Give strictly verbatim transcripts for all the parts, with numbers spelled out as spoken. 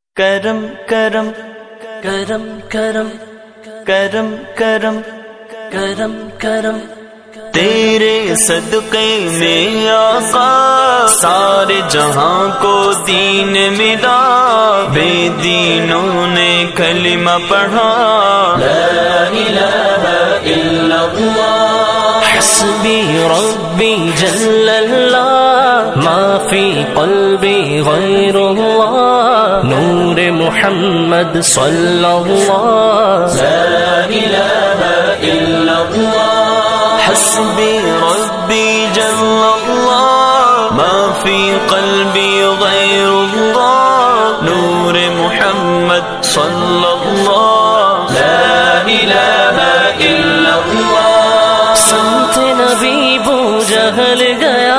کرم کرم کرم کرم کرم کرم کرم کرم تیرے صدقے میں آقا سارے جہاں کو دین ملا، بے دینوں نے کلمہ پڑھا، لا الہ الا اللہ حسبی ربی جل اللہ ما فی قلبی غیر اللہ نور محمد صلی اللہ، لا الہ الا اللہ حسبی ربی جل اللہ ما فی قلبی غیر اللہ نور محمد صلی اللہ، لا الہ الا اللہ سنت نبی بو جہل گیا،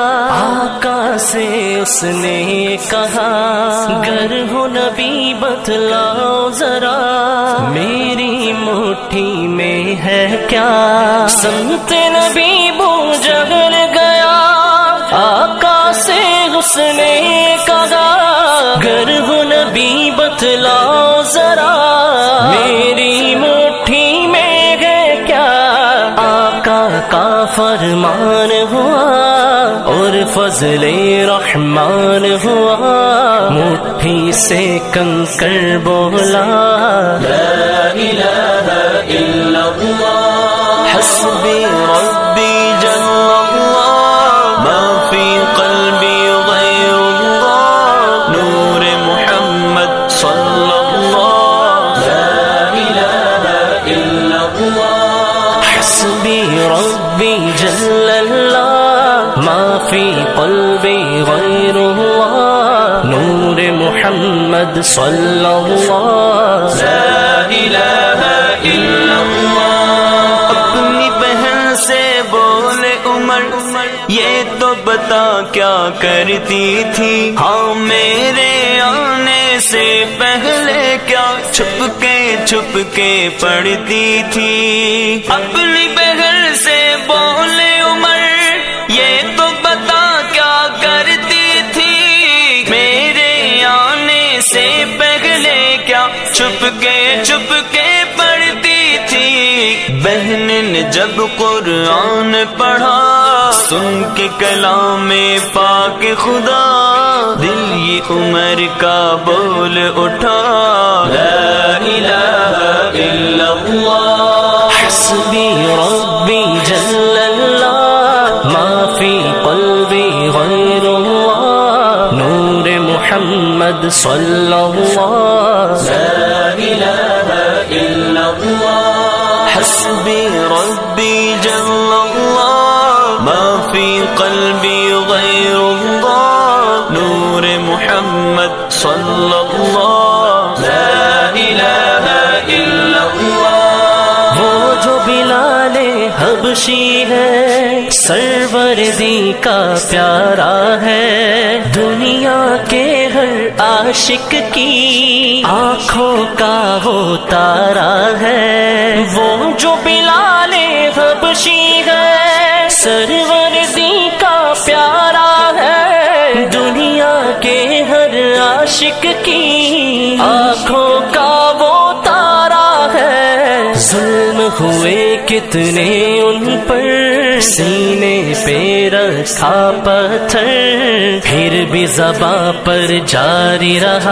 آقا سے اس نے کہا گر ہو نبی بتلاؤ ذرا میری مٹھی میں ہے کیا، سنت نبی بو جہل گیا، آقا سے اس نے کہا گر ہو نبی بتلاؤ ذرا میری مٹھی میں ہے کیا، آقا کا فرمان ہوا اور فضل رحمان ہوا، مٹھی سے کنکر بولا لا الہ الا اللہ حسبی ربی جل اللہ ما فی قلبی غیر اللہ نور محمد صلی اللہ، لا الہ الا اللہ حسبی ربی جل اللہ ما فی قلبی غیر اللہ نور محمد صلی اللہ، لا الہ الا اللہ اپنی بہن سے بولے عمر یہ تو بتا کیا کرتی تھی، ہاں میرے آنے سے پہلے کیا چھپ کے چھپ کے پڑھتی تھی، اپنی بہن سے بولے عمر یہ تو بتا کیا کرتی تھی، میرے آنے سے پہلے کیا چھپ کے چھپ کے پڑھتی تھی، بہن نے جب قرآن پڑھا سن کے کلام پاک خدا دل یہ عمر کا بول اٹھا، لا الہ الا اللہ حسبی ربی جل اللہ ما فی قلبی غیر اللہ نور محمد صلی اللہ، لا الہ الا اللہ حسبی ربی جل اللہ ما فی قلبی غیر اللہ نور محمد صلی اللہ، لا الہ الا اللہ وہ جو بلال حبشی ہے سروردی کا پیارا ہے، دنیا کے ہر عاشق کی آنکھوں کا وہ تارا ہے، وہ جو بلال حبشی ہے سروردی کا پیارا ہے، دنیا کے ہر عاشق کی آنکھوں کا وہ تارا ہے، ظلم ہوئے کتنے ان پر سینے پہ رکھا پتھر پھر بھی زباں پر جاری رہا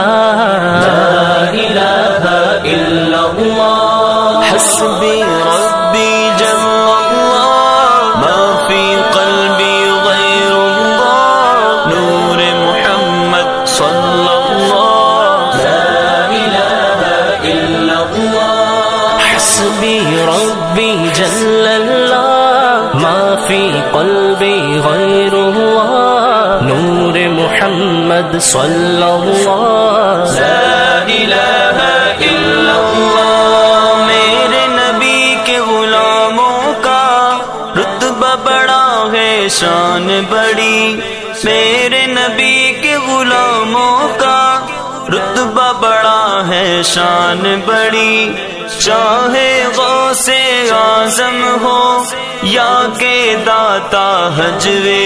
لا الہ الا اللہ حسبی ربی جل اللہ ما فی قلبی غیر اللہ نور محمد صلی اللہ، لا الہ الا اللہ حسبی ربی جل اللہ ما فی قلبی غیر اللہ نور محمد صلی اللہ، لا الہ الا اللہ میرے نبی کے غلاموں کا رتبہ بڑا ہے شان بڑی، میرے نبی کے غلاموں کا رتبہ بڑا ہے شان بڑی، چاہے غوث اعظم ہو یا کہ داتا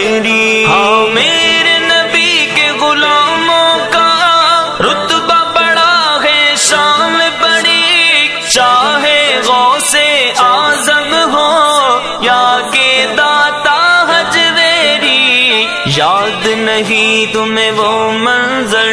حجویری، ہاں میرے نبی کے غلاموں کا رتبہ بڑا تمہیں وہ منظر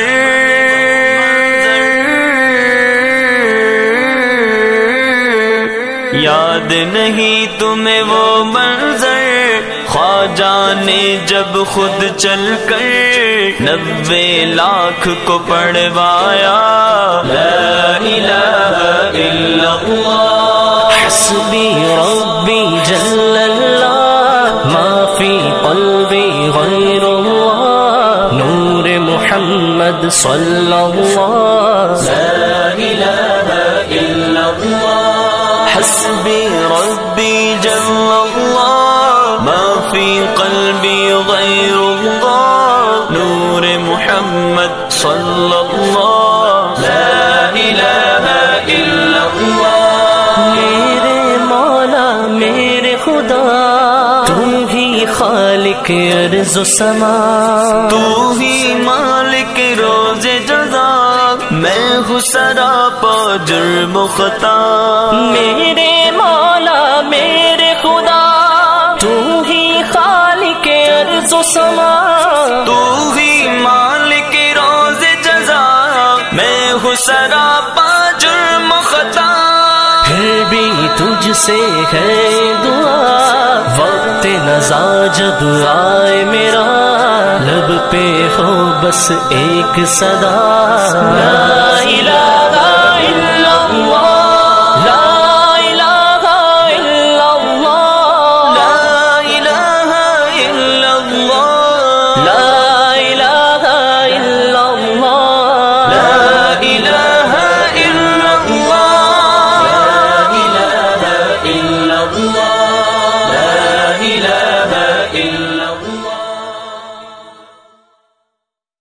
یاد نہیں تمہیں وہ منظر خواجہ نے جب خود چل کر نبے لاکھ کو پڑھوایا لا الہ الا اللہ حسبی ربی جل اللہ ما فی قلبی غیر اللہ نور محمد صلی اللہ لا الہ الا اللہ حسبی ربی جل اللہ ما فی قلبی غیر اللہ نور محمد صلی اللہ لا الہ الا اللہ میرے مولا میرے خدا تو ہی خالق ارض و سما تو ہی مالک روز جزا میں ہوں سراپا جرم و خطا میرے مولا میرے خدا تو ہی خالق ارض و سما تو ہی مالک روز جزا میں ہوں سراپا جرم و خطا پھر بھی تجھ سے ہے دعا وقت نزا جب آئے میرا لب پہ ہو بس ایک صدا